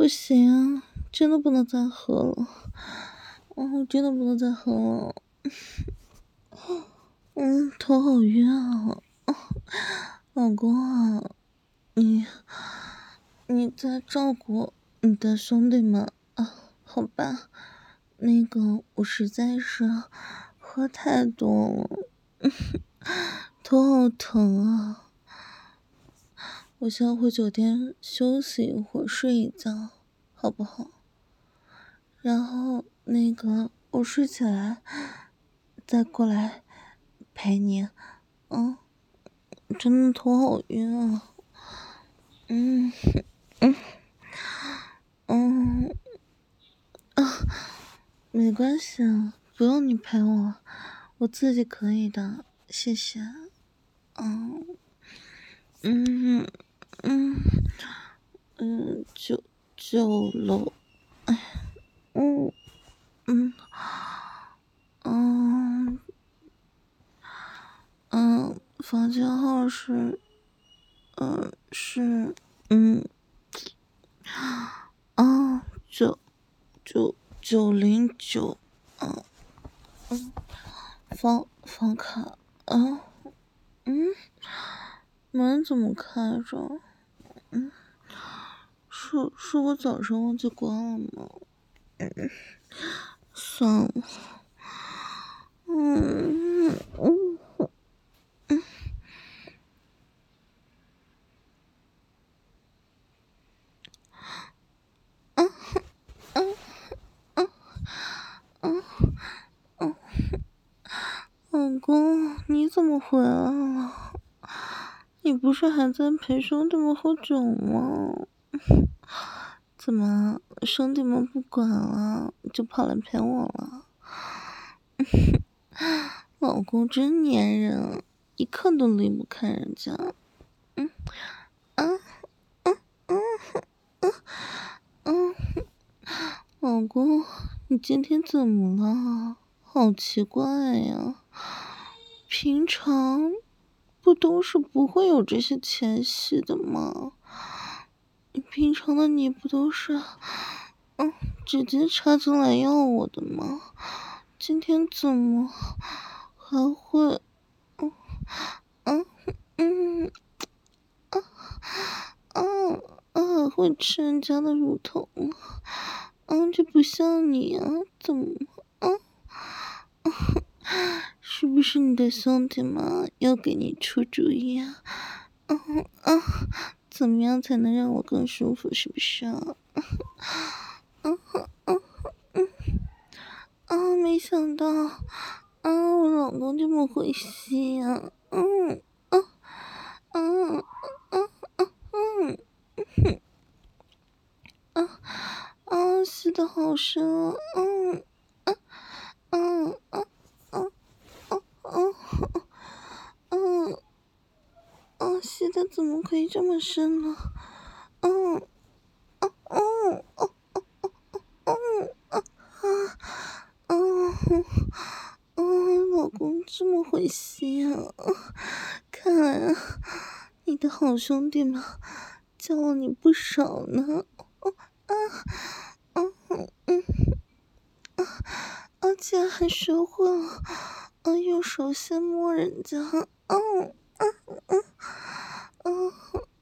不行，真的不能再喝了。真的不能再喝了。头好晕啊。老公啊，你你在照顾你的兄弟们啊？好吧，那个我实在是喝太多了，头好疼啊。我先回酒店休息一会儿，睡一觉，好不好？然后那个我睡起来再过来陪你。嗯，真的头好晕啊。嗯嗯嗯啊，没关系啊，不用你陪我，我自己可以的，谢谢。嗯嗯嗯九楼。哎，嗯嗯嗯房间号是嗯啊909。嗯房卡。啊嗯门怎么开着？是我早上忘记关了吗？算了。嗯嗯嗯嗯嗯嗯嗯，老公，你怎么回来了？你不是还在陪兄弟们喝酒吗？怎么兄弟们不管了，就跑来陪我了？老公真粘人，一刻都离不开人家。嗯啊嗯嗯嗯，老公，你今天怎么了？好奇怪呀，平常不都是不会有这些前戏的吗？平常的你不都是直接插进来要我的吗？今天怎么还会嗯嗯会吃人家的乳头吗？这不像你啊，怎么嗯是不是你的兄弟们要给你出主意啊？怎么样才能让我更舒服？是不是啊？没想到我老公这么会吸啊。嗯嗯吸的好深啊。嗯嗯嗯嗯嗯吸的怎么可以这么深呢？嗯嗯嗯老公这么会吸啊！看来你的好兄弟们教了你不少呢。而且还学会了用手先摸人家。嗯嗯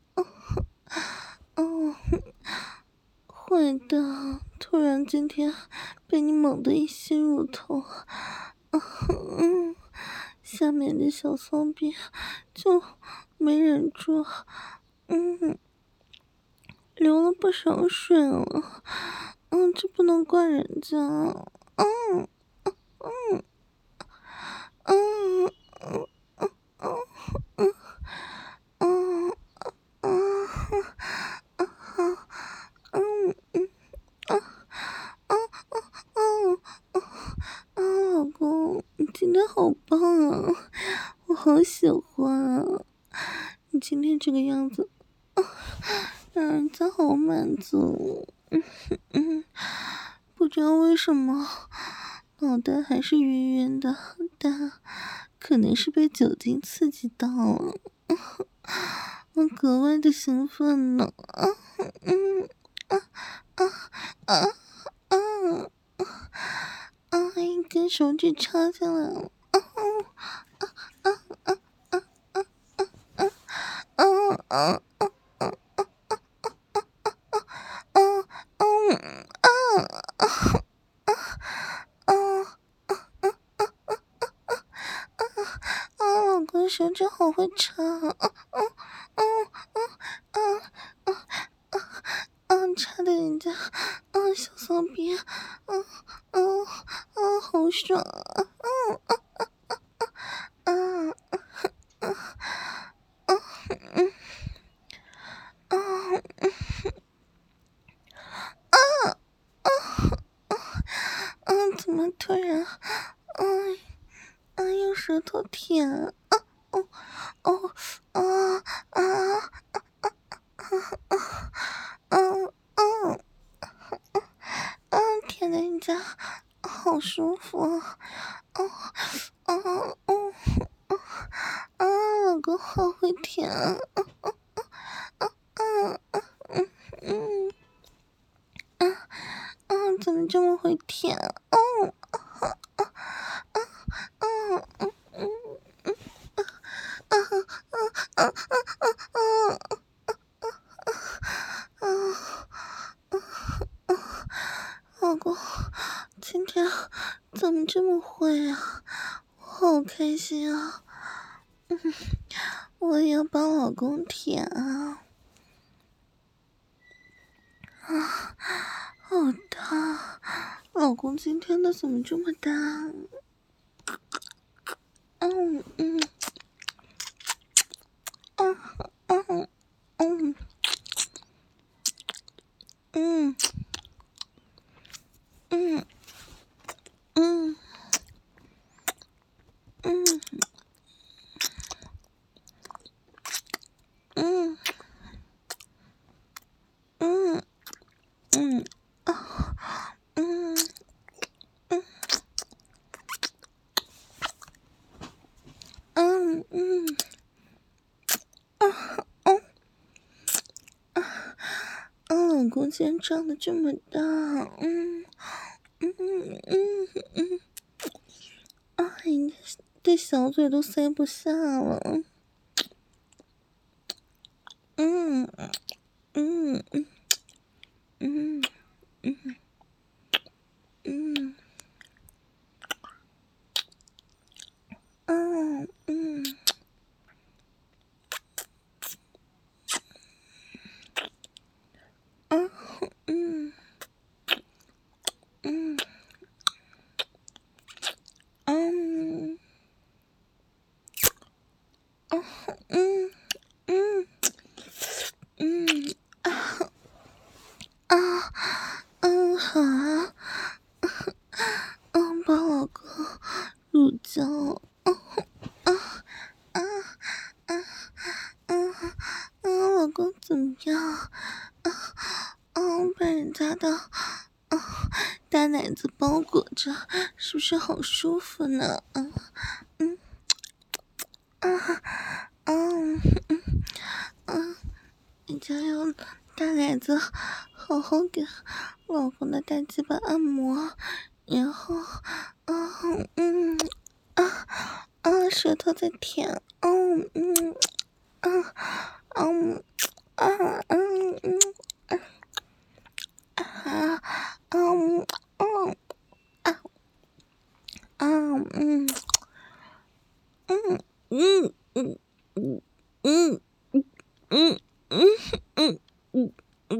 嗯，坏的，突然今天被你猛地一吸乳头，下面的小骚逼就没忍住，流了不少水了。这不能怪人家。嗯嗯嗯嗯嗯嗯嗯老公，你今天好棒啊，我好喜欢啊，你今天这个样子，让人家好满足。嗯，不知道为什么，脑袋还是晕晕的，但可能是被酒精刺激到了，我格外的兴奋呢。 啊啊啊！一根手指插进来了，啊啊老公手指好会插插的人家小骚逼，好爽怎么突然用舌头舔哦啊啊舔的人家好舒服老公好会舔怎么这么会舔老公今天怎么这么会啊？我好开心啊！我也要帮老公舔好大！老公今天的怎么这么大？嗯嗯嗯嗯嗯嗯嗯嗯嗯嗯嗯嗯嗯嗯嗯老公今天长得这么大，人家这小嘴都塞不下了，嗯嗯嗯嗯嗯嗯嗯嗯嗯嗯嗯好啊，帮老公乳胶，老公怎么样？被人家的大奶子包裹着，是不是好舒服呢？人家用大奶子好好给老公的大鸡巴按摩，然后舌头在舔，啊嗯啊嗯嗯啊嗯嗯嗯嗯嗯嗯嗯嗯嗯嗯嗯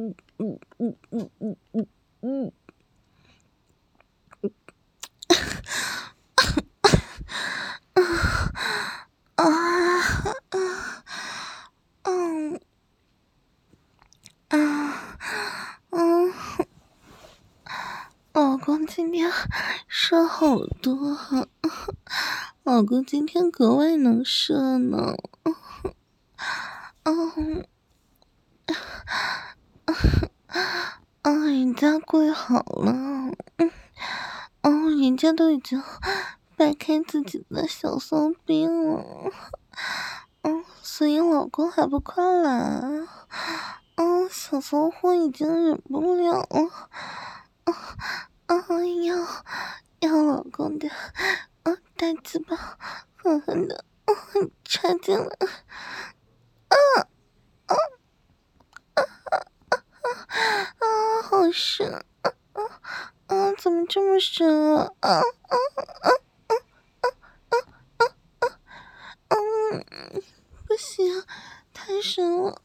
嗯啊嗯嗯，老公今天射好多，老公今天格外能射呢。嗯人家跪好了，人家都已经掰开自己的小骚逼了，所以老公还不快来？ 小骚货已经忍不了了，要老公的大鸡巴狠狠的插进来，好深怎么这么深不行，太深了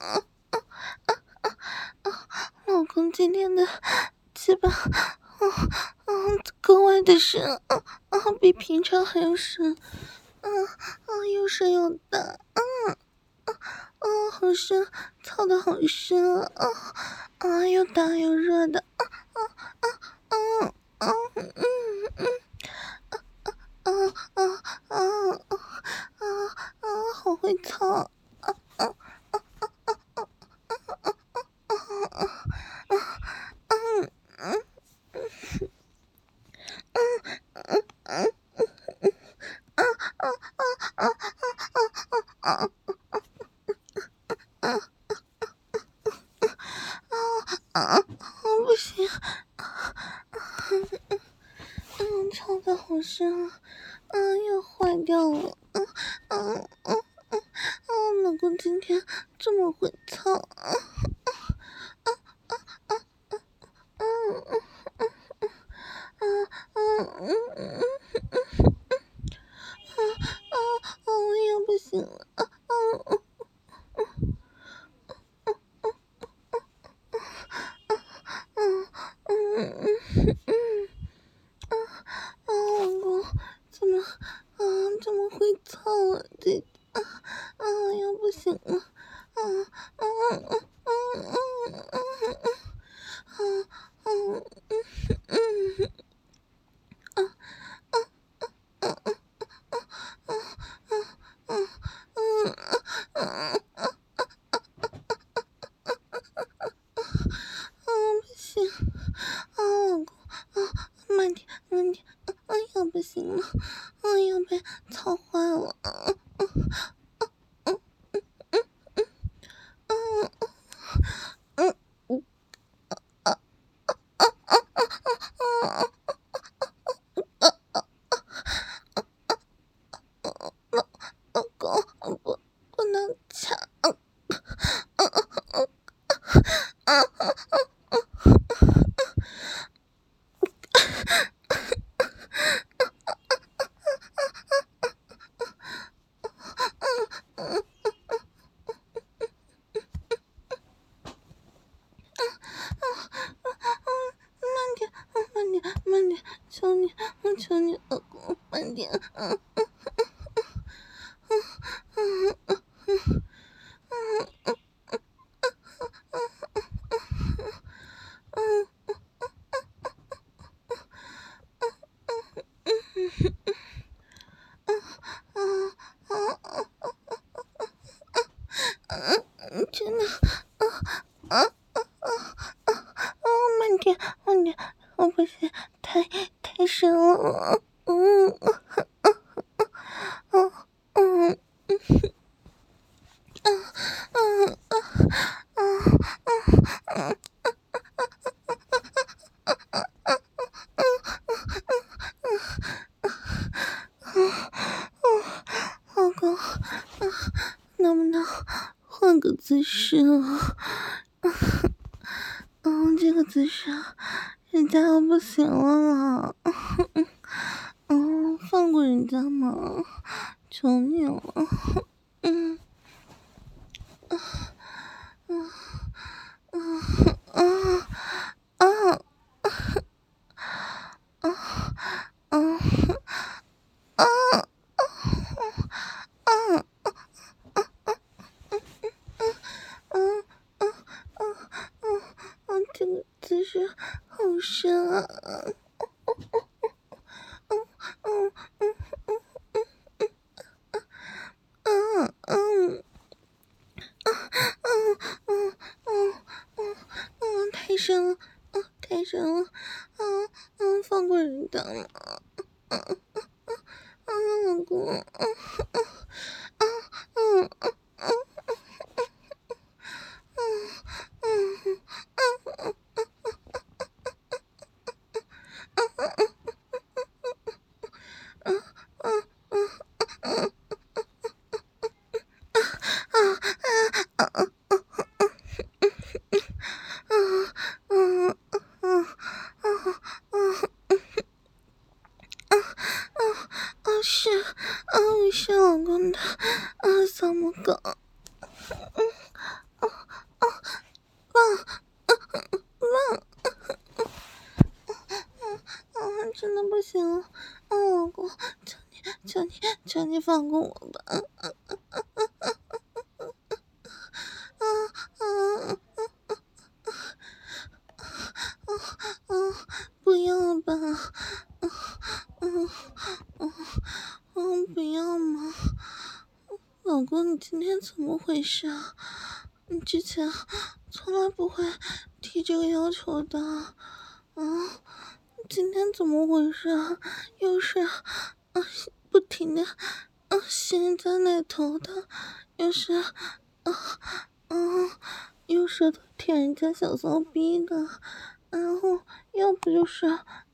老公今天的鸡巴格外的深比平常还要深又深又大好深，操的好深又大又热的好会操不行，操的好深要坏掉了，老公今天这么会操要不行了老公怎么会操这要不行了不行老公慢点要不行了要被操坏了老公不能抢慢点，求你，老公，慢点，真的，慢点，不行，太深了，老公，能不能换个姿势啊？这个姿势人家要不行了啦，放过人家嘛，求你了，这个姿势好深啊，太深了，放过人家了，老公， 行了，老公，求你放过我吧，不要吧，不要嘛，老公，你今天怎么回事啊？你之前从来不会提这个要求的，今天怎么回事啊？又是不停的吸人家奶头的，又是又舌头舔人家小骚逼的，然后要不就是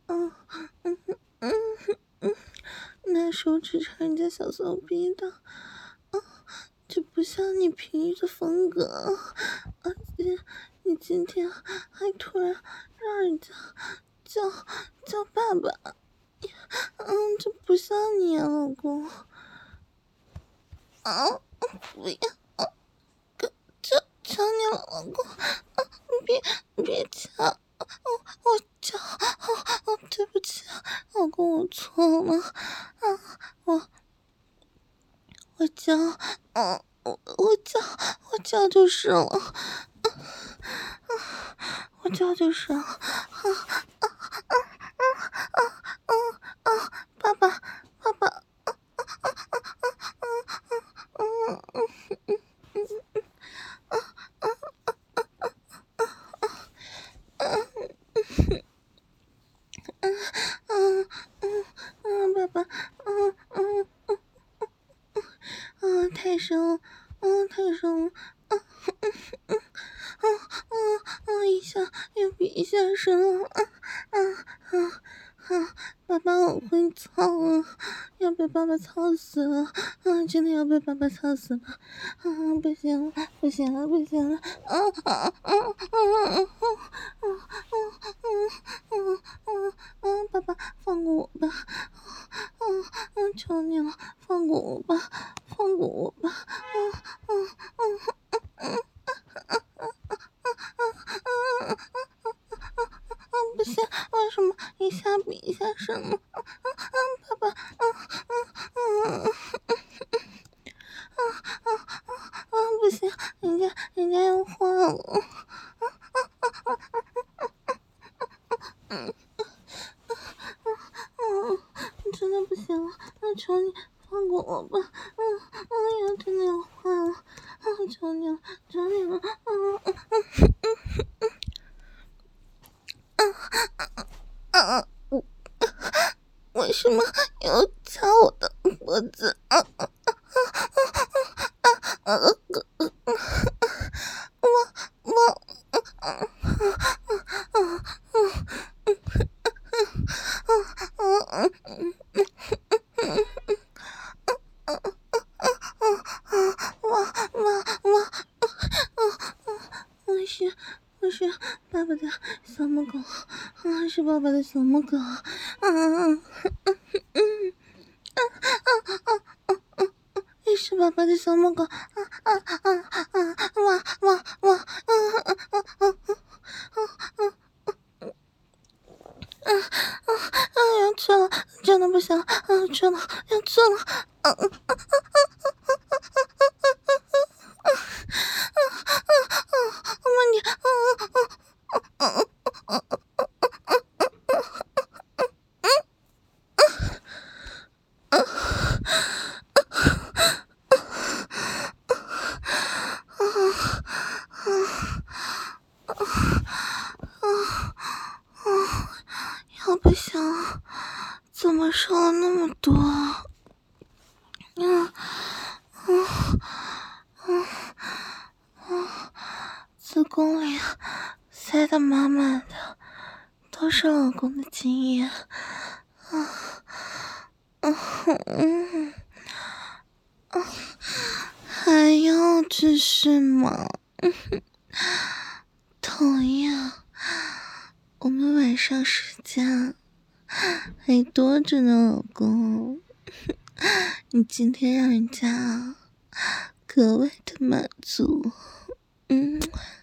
拿手指插人家小骚逼的，这不像你平时的风格，而且你今天还突然让人家叫爸爸，这不像你啊，老公，不要，求你了，老公，别叫，我叫，对不起，老公，我错了，我叫，我叫就是了，我叫就是了，爸爸，爸爸，太深了，太深了，一下又比一下深了，爸爸我会操了，要被爸爸操死了，真的要被爸爸操死了，不行了，不行了，不行了，爸爸放过我吧，求你了，放过我吧，放过我吧，不行，为什么一下比一下深呢？爸爸，不行，人家要换了，真的不行了，求你放过我吧，要真的要换了，求你了，求你了，为什么要掐我的脖子？我是爸爸的小母狗，是爸爸的小母狗，是爸爸的小母狗，哇，要去了，真的不行了，去了，要去了，要不行，怎么瘦了那么多？子宫里塞得满满的，都是老公的精液，还要继续吗？讨厌，我们晚上时间还多着呢，老公，你今天让人家格外的满足，